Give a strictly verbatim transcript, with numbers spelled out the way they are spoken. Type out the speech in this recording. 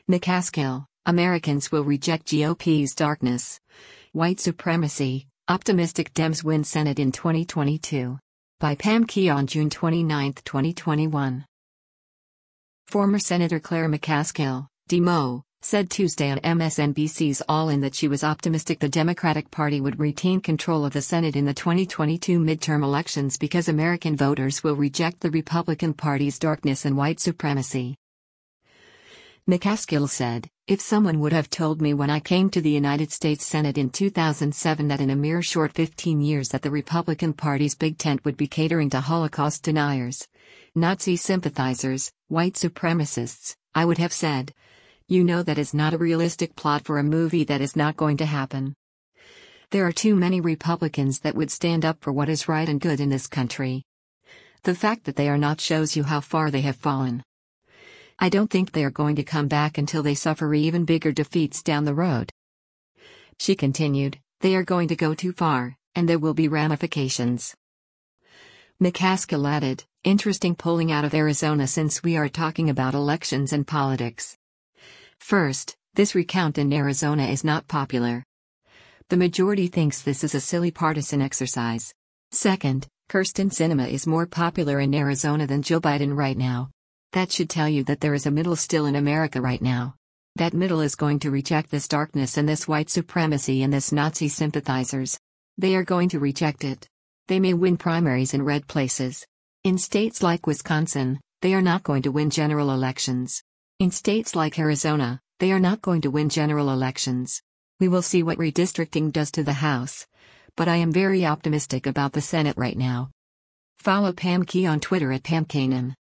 McCaskill, Americans will reject G O P's darkness. White supremacy, optimistic Dems win Senate in twenty twenty-two. By Pam Keon, June twenty-ninth, twenty twenty-one. Former Senator Claire McCaskill, D M O, said Tuesday on M S N B C's All In that she was optimistic the Democratic Party would retain control of the Senate in the twenty twenty-two midterm elections because American voters will reject the Republican Party's darkness and white supremacy. McCaskill said, "If someone would have told me when I came to the United States Senate in two thousand seven that in a mere short fifteen years that the Republican Party's big tent would be catering to Holocaust deniers, Nazi sympathizers, white supremacists, I would have said, you know that is not a realistic plot for a movie, that is not going to happen. There are too many Republicans that would stand up for what is right and good in this country. The fact that they are not shows you how far they have fallen. I don't think they are going to come back until they suffer even bigger defeats down the road." She continued, "They are going to go too far, and there will be ramifications." McCaskill added, "Interesting polling out of Arizona since we are talking about elections and politics. First, this recount in Arizona is not popular. The majority thinks this is a silly partisan exercise. Second, Kyrsten Sinema is more popular in Arizona than Joe Biden right now. That should tell you that there is a middle still in America right now. That middle is going to reject this darkness and this white supremacy and this Nazi sympathizers. They are going to reject it. They may win primaries in red places. In states like Wisconsin, they are not going to win general elections. In states like Arizona, they are not going to win general elections. We will see what redistricting does to the House. But I am very optimistic about the Senate right now." Follow Pam Key on Twitter at Pam Kanan.